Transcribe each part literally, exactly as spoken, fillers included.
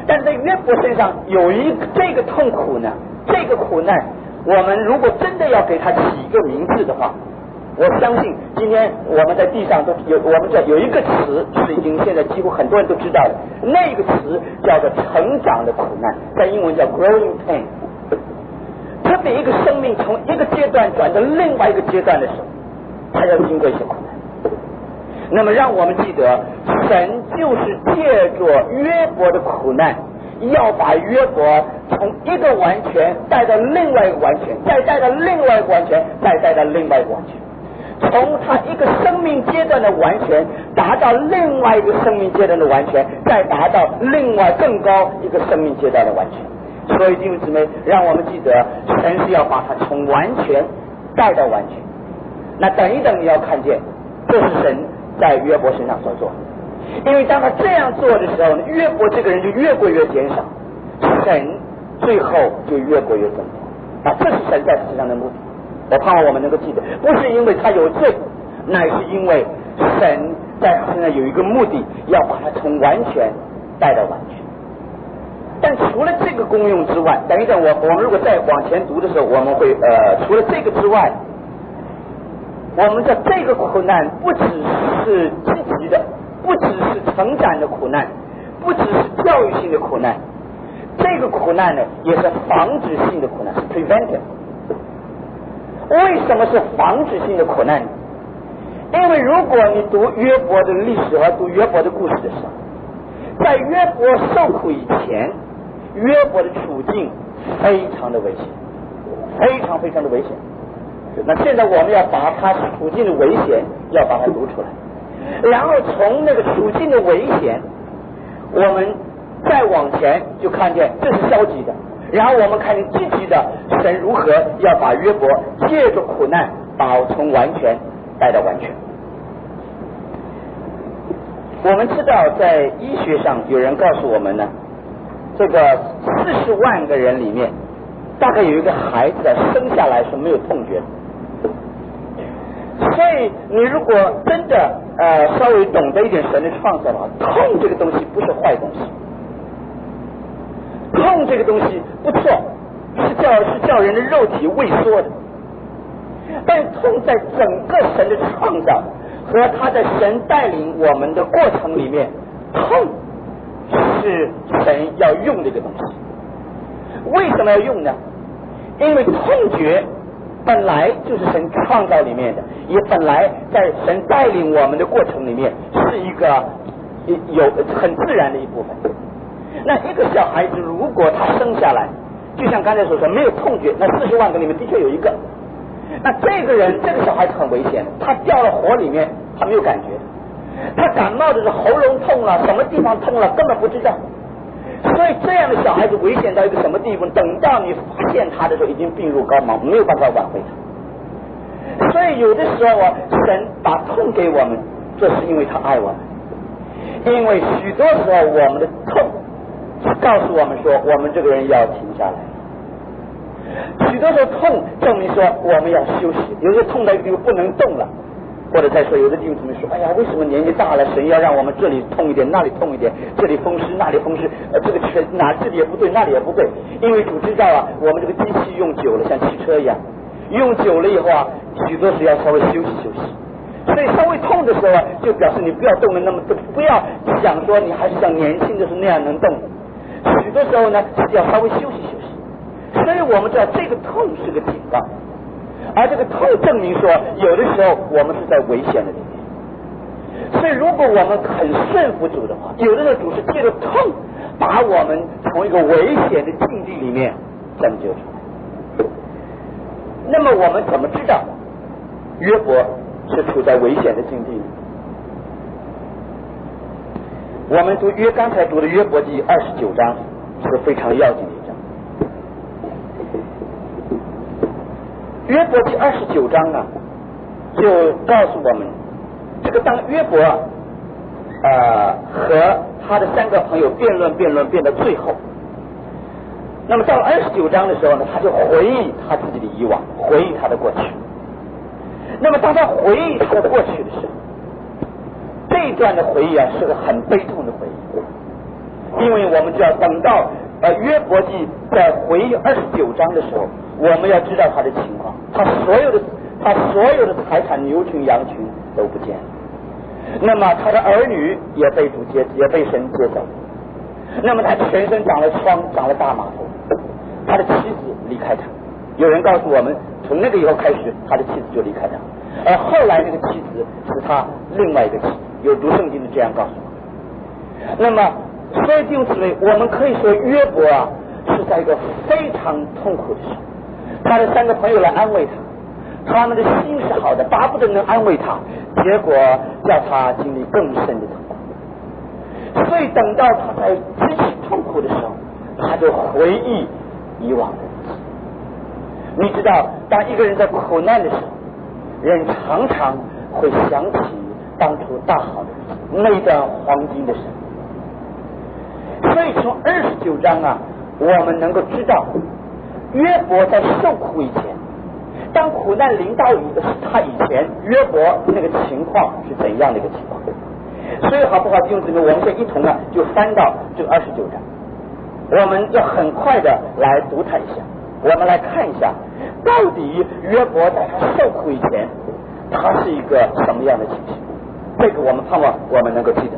但是在约伯身上有一个这个痛苦呢，这个苦难，我们如果真的要给他起一个名字的话，我相信今天我们在地上都有，我们这有一个词是已经现在几乎很多人都知道的，那个词叫做成长的苦难，在英文叫 growing pain。特别一个生命从一个阶段转到另外一个阶段的时候，他要经过一些苦难。那么让我们记得，神就是借着约伯的苦难，要把约伯从一个完全带到另外一个完全，再带到另外一个完全，再带到另外一个完全。从他一个生命阶段的完全达到另外一个生命阶段的完全，再达到另外更高一个生命阶段的完全。所以弟兄姊妹，让我们记得神是要把他从完全带到完全。那等一等你要看见，这是神在约伯身上所做的。因为当他这样做的时候呢，约伯这个人就越过越减少，神最后就越过越增多。啊，这是神在他身上的目的。我盼望我们能够记得，不是因为他有罪，乃是因为神在他身上有一个目的，要把他从完全带到完全。但除了这个功用之外，等一等我我们如果再往前读的时候，我们会呃，除了这个之外，我们的这个苦难不只是积极的，不只是成长的苦难，不只是教育性的苦难，这个苦难呢也是防止性的苦难，是 preventive。为什么是防止性的苦难呢？因为如果你读约伯的历史和读约伯的故事的时候，在约伯受苦以前，约伯的处境非常的危险，非常非常的危险。那现在我们要把他处境的危险要把它读出来，然后从那个处境的危险，我们再往前就看见这是消极的，然后我们看见积极的，神如何要把约伯借着苦难把从完全带到完全。我们知道在医学上有人告诉我们呢，这个四十万个人里面大概有一个孩子生下来是没有痛觉的。所以你如果真的呃稍微懂得一点神的创造的话，痛这个东西不是坏东西，痛这个东西不错，是叫是叫人的肉体萎缩的。但痛在整个神的创造和他在神带领我们的过程里面，痛是神要用的一个东西。为什么要用呢？因为痛觉本来就是神创造里面的，也本来在神带领我们的过程里面是一个有很自然的一部分。那一个小孩子如果他生下来，就像刚才所说没有痛觉，那四十万个里面的确有一个，那这个人这个小孩子很危险，他掉了火里面他没有感觉，他感冒的是喉咙痛了，什么地方痛了根本不知道。所以这样的小孩子危险到一个什么地步，等到你发现他的时候已经病入膏肓，没有办法挽回他。所以有的时候啊，神把痛给我们，这是因为他爱我们。因为许多时候我们的痛告诉我们说我们这个人要停下来，许多时候痛证明说我们要休息，有些痛到一个地方不能动了。或者再说有的弟兄姊妹说，哎呀，为什么年纪大了神要让我们这里痛一点那里痛一点，这里风湿那里风湿，呃，这个全哪这里也不对那里也不对。因为主知道啊，我们这个机器用久了像汽车一样，用久了以后啊，许多时要稍微休息休息。所以稍微痛的时候啊，就表示你不要动的那么不要想说你还是像年轻的时候那样能动。许多时候呢是要稍微休息休息。所以我们知道这个痛是个警告，而这个痛证明说有的时候我们是在危险的里面。所以如果我们很顺服主的话，有的时候主是借着痛把我们从一个危险的境地里面拯救出来。那么我们怎么知道约伯是处在危险的境地呢？我们读约刚才读的约伯记二十九章是非常要紧的一章。约伯记二十九章啊，就告诉我们，这个当约伯呃和他的三个朋友辩论辩论辩到最后，那么到了二十九章的时候呢，他就回忆他自己的以往，回忆他的过去。那么当他回忆他的过去的时候，这一段的回忆啊是个很悲痛的回忆， 因为我们就要等到呃约伯记在回二十九章的时候，我们要知道他的情况，他所有的他所有的财产牛群羊群都不见了，那么他的儿女也被主接也被神接走，那么他全身长了疮，长了大麻风，他的妻子离开他，有人告诉我们从那个以后开始他的妻子就离开他，而后来那个妻子是他另外一个妻子，有读圣经的这样告诉我。那么所以弟兄姊妹，我们可以说约伯啊是在一个非常痛苦的时候，他的三个朋友来安慰他，他们的心是好的，巴不得能安慰他，结果叫他经历更深的痛苦。所以等到他在极其痛苦的时候，他就回忆以往的日子。你知道，当一个人在苦难的时候，人常常会想起当初大好的日子，那段黄金的生活。所以从二十九章啊，我们能够知道约伯在受苦以前，当苦难临到他以前，约伯那个情况是怎样的一个情况。所以好不好弟兄姊妹，我们现在一同啊就翻到这个二十九章，我们要很快的来读它一下，我们来看一下到底约伯在他受苦以前他是一个什么样的情形。这个我们盼望我们能够记得。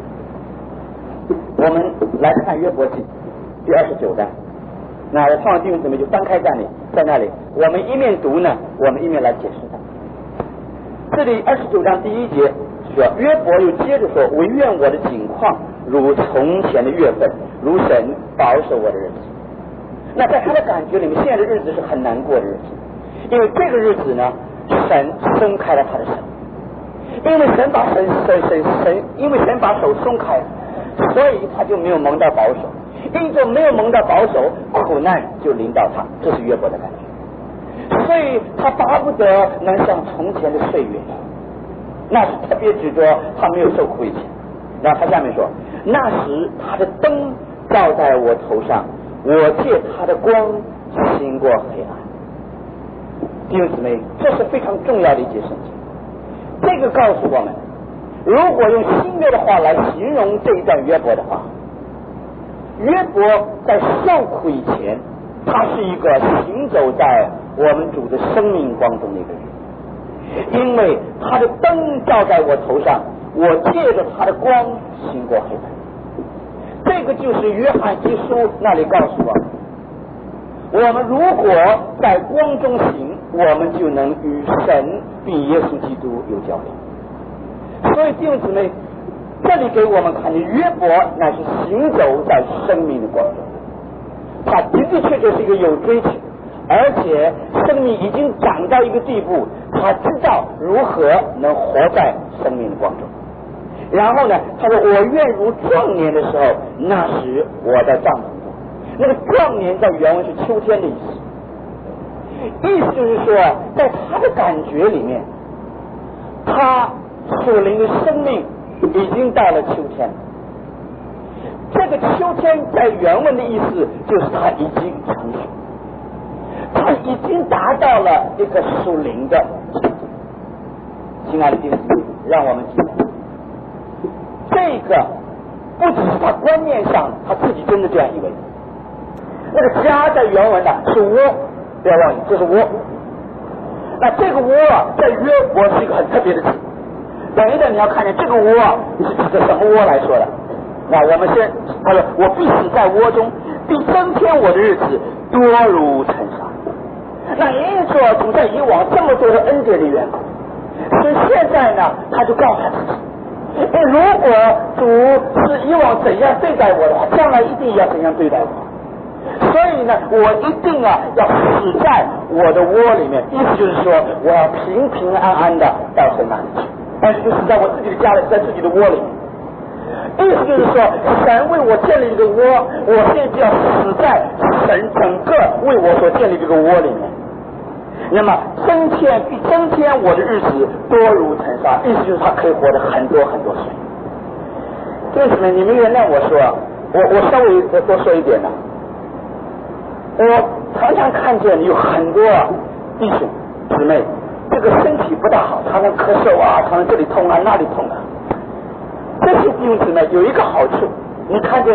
我们来看约伯记第二十九章，那我盼望弟兄姊妹就翻开在那里，在那里我们一面读呢，我们一面来解释它。这里二十九章第一节说，约伯又接着说，唯愿我的景况如从前的月份，如神保守我的日子。那在他的感觉里面，现在的日子是很难过的日子，因为这个日子呢，神松开了他的手，因为神把神神神神，因为神把手松开，所以他就没有蒙到保守，因着没有蒙到保守，苦难就临到他，这是约伯的感觉。所以他巴不得能像从前的岁月，那是特别指着他没有受苦以前。然后他下面说，那时他的灯照在我头上，我借他的光行过黑暗。弟兄姊妹，这是非常重要的一节圣经。这个告诉我们，如果用新约的话来形容这一段约伯的话，约伯在受苦以前，他是一个行走在我们主的生命光中的一个人，因为他的灯照在我头上，我借着他的光行过黑暗。这个就是约翰一书那里告诉我们，我们如果在光中行，我们就能与神并耶稣基督有交流。所以弟兄姊妹，这里给我们看的约伯乃是行走在生命的光中，他的的确确是一个有追求，而且生命已经长到一个地步，他知道如何能活在生命的光中。然后呢，他说我愿如壮年的时候，那时我在帐篷中。那个壮年在原文是秋天的意思，意思就是说，在他的感觉里面，他属灵的生命已经到了秋天。这个秋天在原文的意思就是他已经成熟，他已经达到了一个属灵的程度。亲爱的弟兄姊妹，让我们记得，这个不只是他观念上他自己真的这样以为。那个家在原文呢是窝，不要忘记这是窝。那这个窝啊，在约伯是一个很特别的词。等一等，你要看见这个窝啊，你是指着什么窝来说的？那我们先，他说我必死在窝中，必增添我的日子多如尘沙。那因着主在以往这么多的恩典的缘故，所以现在呢，他就告诉他自己，如果主是以往怎样对待我的话，将来一定要怎样对待我。所以呢，我一定啊要死在我的窝里面，意思就是说，我要平平安安的到神那里去，但是就死在我自己的家里，在自己的窝里面。意思就是说，神为我建立一个窝，我现在就要死在神整个为我所建立这个窝里面。那么增添必增添我的日子多如尘沙，意思就是他可以活得很多很多岁。为什么？你们原谅我说，我我稍微多说一点呢。我常常看见有很多弟兄姊妹，这个身体不大好，常常咳嗽啊，常常这里痛啊，那里痛啊。这些弟兄姊妹有一个好处，你看见呢，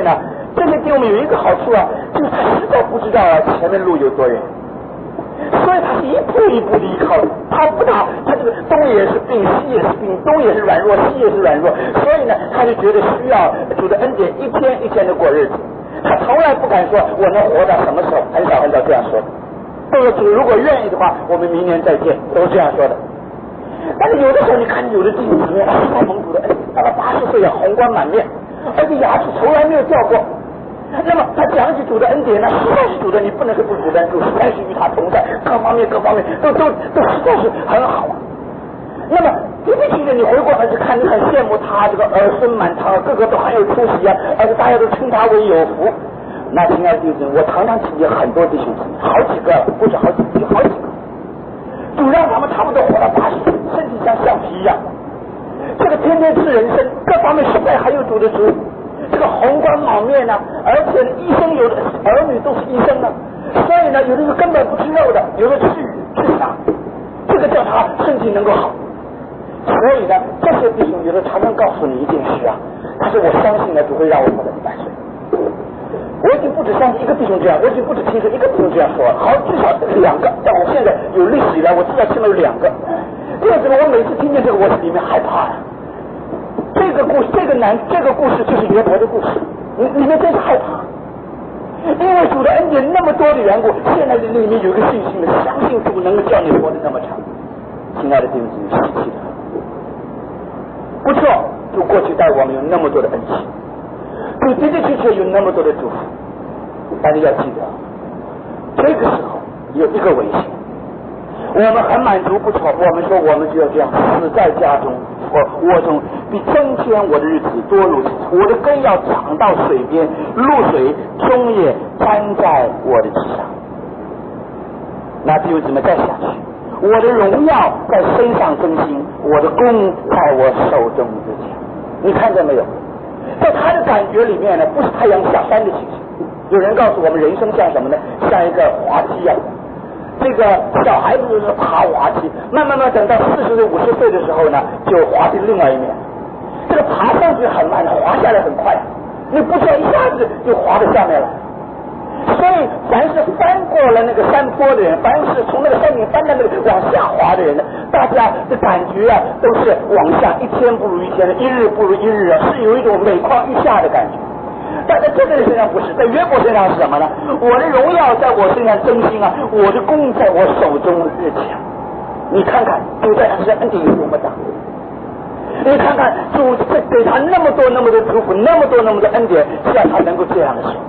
这些弟兄们有一个好处啊，就是他实在不知道啊前面路有多远，所以他是一步一步的依靠，他不打，他这个东也是病，西也是病，东也是软弱，西也是软弱，所以呢，他就觉得需要主的恩典，一天一天的过日子。他从来不敢说我能活到什么时候，很少很少这样说的。这个主如果愿意的话，我们明年再见，都是这样说的。但是有的时候你看有的弟兄姊妹，实在蒙主的恩，到了八十岁啊，红光满面，而且牙齿从来没有掉过。那么他讲起主的恩典呢，实在是主的，你不能是不主的，主实在是与他同在，各方面各方面都都都实在是很好啊。那么的的确确，你回过头去看，你很羡慕他这个儿孙满堂，个个都很有出息啊，而且大家都称他为有福。那亲爱的弟兄，我常常听见很多弟兄姊妹，好几个了，不是好几个，好几个，主让他们差不多活到八十岁，身体像橡皮一样，这个天天吃人参，各方面实在还有主的主。这个红光满面呢、啊，而且医生有的儿女都是医生呢、啊，所以呢，有的是根本不吃肉的，有的吃鱼吃虾，这个叫他身体能够好。所以呢，这些弟兄有的常常告诉你一件事啊，他说我相信呢，主会让我活到一百岁。我已经不止相信一个弟兄这样，我已经不止听说一个弟兄这样说了，好至少两个。但我现在有历史以来，我知道起码有两个。为什么我每次听见这个，我里面害怕了？这个故事，这个男，这个故事就是约伯的故事，里面真是害怕，因为主的恩典那么多的缘故，现在的里面有一个信心的，相信主能够叫你活得那么长。亲爱的弟兄姊妹，稀奇的不错，主过去带我们有那么多的恩赐，主的的确确有那么多的祝福，但是要记得，这个时候有一个危险。我们很满足不错，我们说我们就要这样死在家中，我我中比增添我的日子多如此，我的根要长到水边，露水终也沾在我的地上。那弟兄姊妹再下去，我的荣耀在身上更新，我的功在我手中之间。你看见没有？在他的感觉里面呢，不是太阳下山的情形。有人告诉我们，人生像什么呢？像一个滑梯一样。这个小孩子是爬滑梯，慢慢慢等到四十岁、五十岁的时候呢，就滑梯另外一面。这个爬上去很慢，滑下来很快，你不知道一下子就滑到下面了。所以，凡是翻过了那个山坡的人，凡是从那个山顶翻到那个往下滑的人呢，大家的感觉啊，都是往下一天不如一天，一日不如一日啊，是有一种每况愈下的感觉。但在这个人身上不是，在约伯身上是什么呢？我的荣耀在我身上增新啊，我的功在我手中日强。你看看主在他身上恩典有多么大，你看看主给他那么多那么多祝福，那么多那么多恩典，让他能够这样说，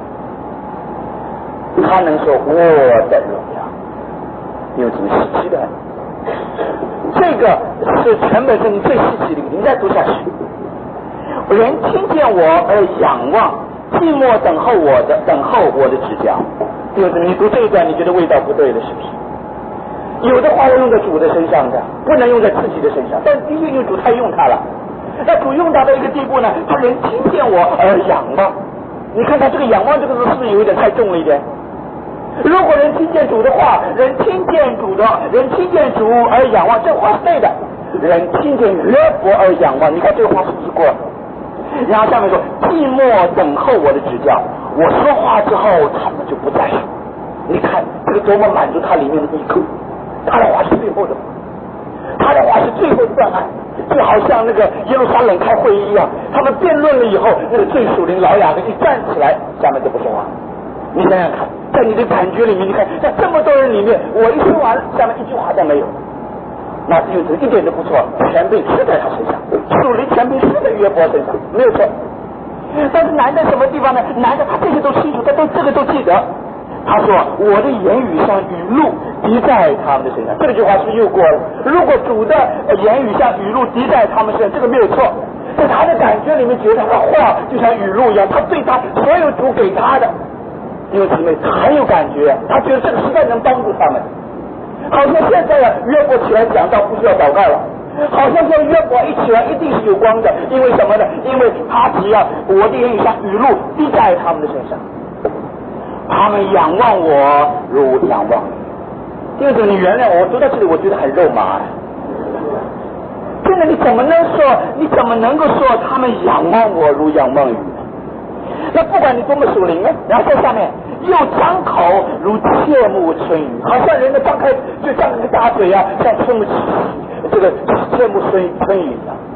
他能说我的荣耀有什么稀奇的？这个是全本圣经最稀奇的一个，你再读下去，人听见我而仰望，寂寞等候我的，等候我的指教。弟兄姊妹，你读这一段，你觉得味道不对了，是不是？有的话要用在主的身上的，不能用在自己的身上。但的确有主太用他了，那主用他到一个地步呢，他人听见我而仰望。你看看这个仰望这个字是不是有一点太重了一点？如果人听见主的话，人听见主的，人听见主而仰望，这话是对的。人听见约伯而仰望，你看这个话是不是过了？然后下面说寂寞等候我的指教，我说话之后他们就不再说。你看这个多么满足他里面的依靠，他的话是最后的，他的话是最后的断案，就好像那个耶路撒冷开会议一样，他们辩论了以后，那个最属灵老雅各一站起来，下面就不说话。你想想看，在你的感觉里面，你看在这么多人里面，我一说完，下面一句话都没有。那就一点都不错，权柄是在他身上，属灵权柄是在约伯身上，没有错。但是难在什么地方呢？难在他这些都清楚，他都这个都记得。他说我的言语像雨露滴在他们的身上，这句话是不是又过了？如果主的言语像雨露滴在他们身上，这个没有错。在他的感觉里面，觉得他的话就像雨露一样，他对他所有主给他的，因为姊妹他很有感觉，他觉得这个实在能帮助他们。好像现在啊，约伯起来讲道不需要祷告了，好像说约伯一起来一定是有光的，因为什么呢？因为他只要我的言语像雨露滴在他们的身上，他们仰望我如仰望你。弟兄，你原谅我，我读到这里我觉得很肉麻。真的，你怎么能说？你怎么能够说他们仰望我如仰望雨？ 那不管你多么属灵呢，然后在下面又张口如切木春雨，好像人的张开就像那个大嘴啊，像春木这个切木春春雨一样。